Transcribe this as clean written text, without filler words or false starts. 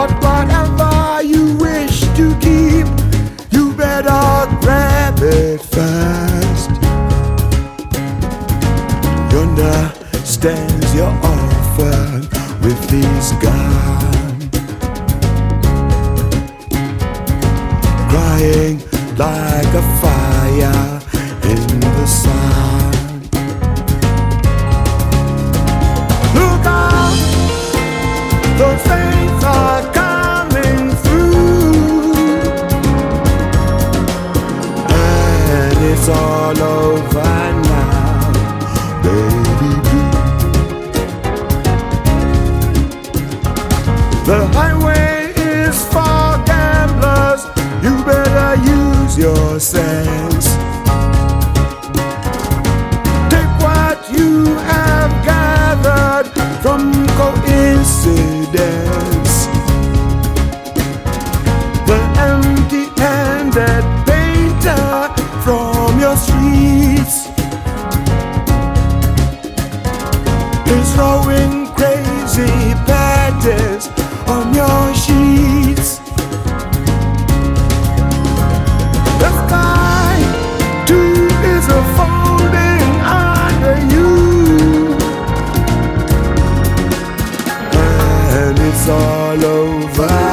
But whatever you wish to keep, you better grab it fast. Yonder stands your orphan with his gun, crying like a fire in the sun. Look out, those things are coming through, and it's all over now, baby blue. The highway is for gamblers, you better use your sense. Take what you have gathered from coincidence. The empty-handed painter from your streets is throwing crazy patterns on your sheets. The sky too is folding under you, and it's all over.